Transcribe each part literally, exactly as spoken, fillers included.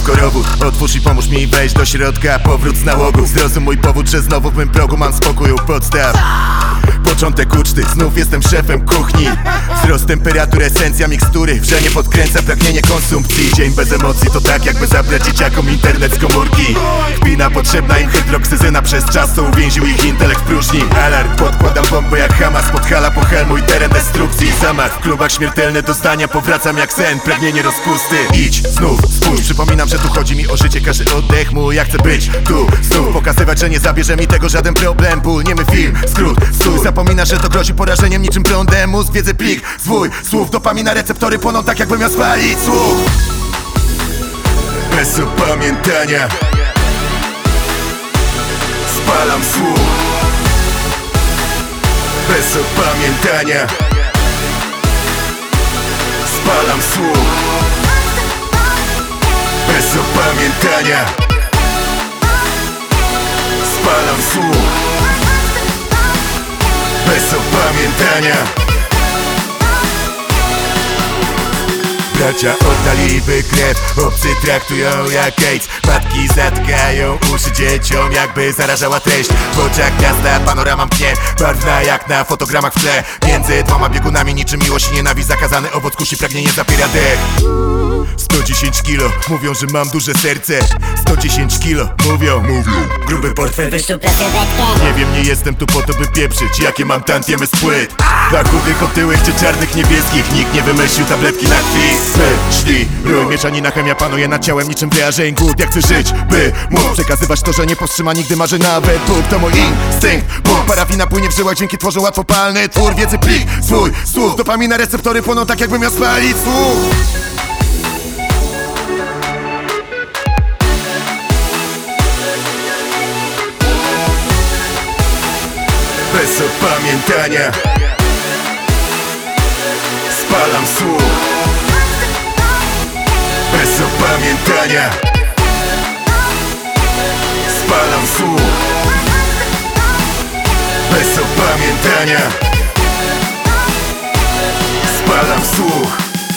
korowód. Otwórz i pomóż mi wejść do środka, powrót z nałogu. Zrozum mój powód, że znowu w mym progu mam spokój u podstaw. Początek uczty, znów jestem szefem kuchni. Wzrost temperatury, esencja mikstury. Wrzenie podkręca pragnienie konsumpcji. Dzień bez emocji to tak jakby zabrać dzieciakom internet z komórki. Kpina potrzebna im hydroksyzyna przez czas, co uwięził ich intelekt w próżni. Alarm, podkładam bombę jak Hamas. Podhala po hel mój teren destrukcji. Zamach w klubach śmiertelny do zdania. Powracam jak sen, pragnienie rozpusty. Idź, znów, spójrz, przypominam, że tu chodzi mi o życie. Każdy oddech mój, ja chcę być tu, znów. Pokazywać, że nie zabierze mi tego żaden problem. Ból, niemy film, skrót, stój. Zapominasz, że to grozi porażeniem niczym prądem. Mózg, wiedzy, plik, zwój, słów. Dopamina, receptory płoną tak jakbym miał spalić słów. Bez opamiętania spalam słuch. Bez opamiętania spalam słuch. Bez opamiętania spalam słuch. Bez opamiętania bracia oddaliby krew, obcy traktują jak AIDS. Matki zatkają uszy dzieciom, jakby zarażała treść. W oczach miasta panorama mknie, barwna jak na fotogramach w tle. Między dwoma biegunami niczym miłość i nienawiść. Zakazany owoc kusi, pragnienie zapiera dech. sto dziesięć kilo, mówią, że mam duże serce. sto dziesięć kilo, mówią, mówią. Gruby portfel, Wyszczupla serwetkę. nie wiem, nie jestem tu po to, by pieprzyć. Jakie mam tantiemy z płyt? Dla chudych, otyłych czy czarnych, niebieskich. Nikt nie wymyślił tabletki na krwi. Myśli, rój, mieszanina, chemia panuje nad ciałem niczym wyrażeń głód. Jak chcę żyć, by mógł przekazywać to, że nie powstrzyma nigdy marzy nawet Bóg. To mój instynkt, Bóg. Parafina płynie w żyłach, dźwięki tworzą łatwopalny twór. Wiedzy plik, swój, słów. Dopamina, receptory płoną tak jakbym miał spalić słuch. Bez opamiętania spalam słuch. Bez opamiętania spalam słuch. Bez opamiętania spalam słuch.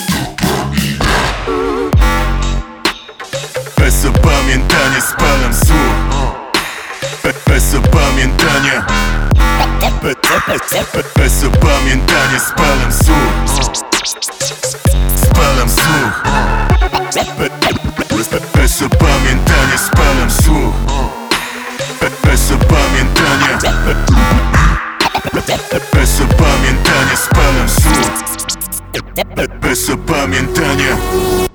Bez opamiętania spalam słuch. Be- Bez opamiętania Be- be- be- Bez opamiętania spalam słuch. Spalam słuch. Be- be- be- Bez opamiętania spalam słuch. Be- Bez opamiętania Be- be- Bez opamiętania spalam słuch. Be- Bez opamiętania